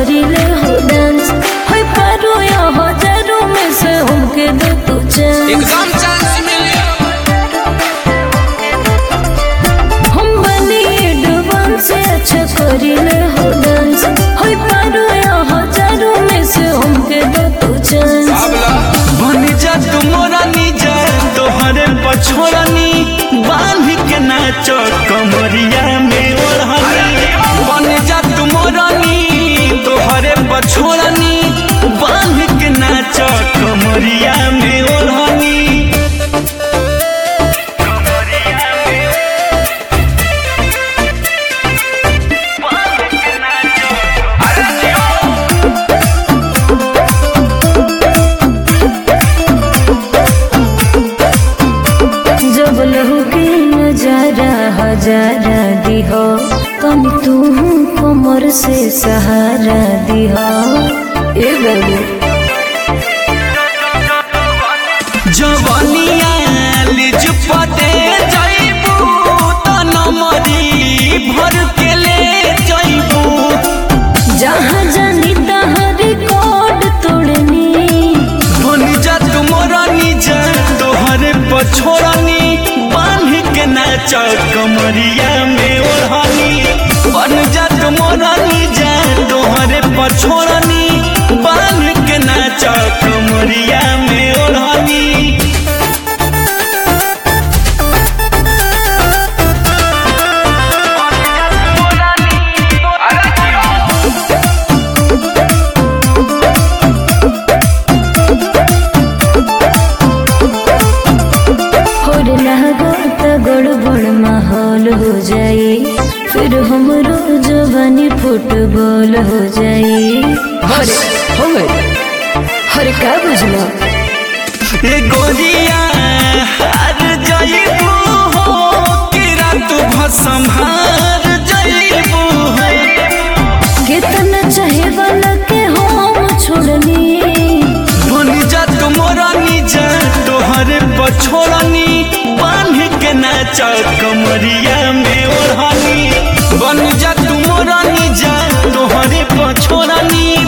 करिले हो डांस होय पारो या हजारों में से हमके दे तू चांस एकदम चांस मिले हम बनी एडवांस से अच्छा करिले हो डांस होय पारो या हजारों में से हमके दे तू चांस बन जा तुमरा निजा तोहरे पछोरनी बांध के नाच कमरिया में ओढ़नी बन जा तुमरनी तोहरे पछोरनी बांध के नाच कमरिया में ओढ़नी जब लहू के नजारा हजारा दिहो तुम तू कमर से सहारा दिहो ए गली जवानिया लिज पते जाइबू तो नमरी भर के ले जाइबू जहाँ जानी तहाँ रिकॉर्ड तोड़नी बन जा तुमरा निजा तोहरे पछोरनी बांध के नाच कमरिया में ओढ़नी बन जा तुमरा निजा तोहरे पछोरनी बांध के नाच कमरिया में ओढ़नी होर लागो त गड़बड़ माहौल हो जाई फिर हमरो जवानी फुटबॉल हो जाई अरे हो गई अरे का बुझलो ए गोरिया हार जाइबू हो कि रात भर संभार जाइबू हो कितना चाहे वाला के हम छोड़नी बन जा तुमरा निजा तोहरे पछोरनी बांध के नाच कमरिया में ओढ़नी बन जा तुमरा निजा तोहरे पछोरनी